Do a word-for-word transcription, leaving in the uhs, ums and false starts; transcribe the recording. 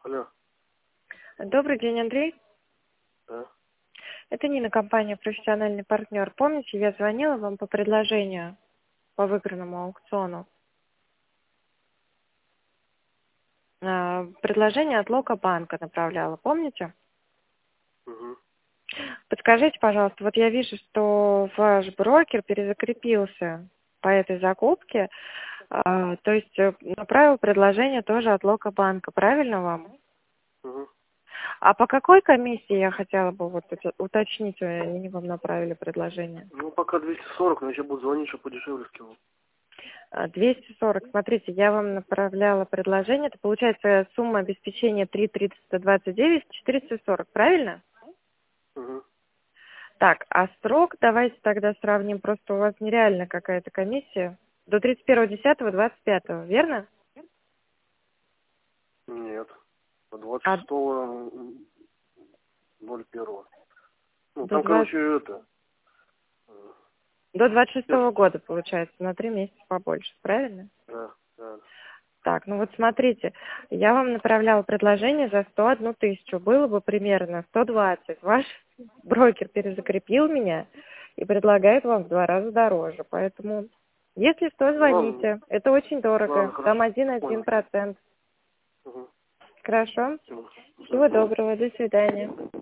Алло. Добрый день, Андрей. Да. Это Нина, компания «Профессиональный партнер». Помните, я звонила вам по предложению по выигранному аукциону? А, Предложение от Лока банка направляла, помните? Угу. Подскажите, пожалуйста, вот я вижу, что ваш брокер перезакрепился по этой закупке, а, то есть э, направил предложение тоже от Лока банка, правильно вам? Угу. А по какой комиссии я хотела бы вот это уточнить, э, они вам направили предложение? Ну, пока двести сорок, но еще буду звонить, чтобы подешевле скинул. А, двести сорок. Смотрите, я вам направляла предложение. Это получается сумма обеспечения три триста двадцать девять, четыреста сорок, правильно? Угу. Так, а срок давайте тогда сравним. Просто у вас нереально какая-то комиссия. До тридцать первого десятого двадцать пятого, верно? Нет. До двадцать А шестого ноль первого. Ну, до там, двадцать короче, это... э, до двадцать я- шестого года получается, на три месяца побольше, правильно? Да, да. Так, ну вот смотрите, я вам направляла предложение за сто одну тысячу, было бы примерно сто двадцать. Ваш брокер перезакрепил меня и предлагает вам в два раза дороже, поэтому если что, Ну, ладно, звоните, это очень ладно, дорого, там хорошо. один один Понял. процент. Угу. Хорошо? Все. Да. Всего доброго, до свидания.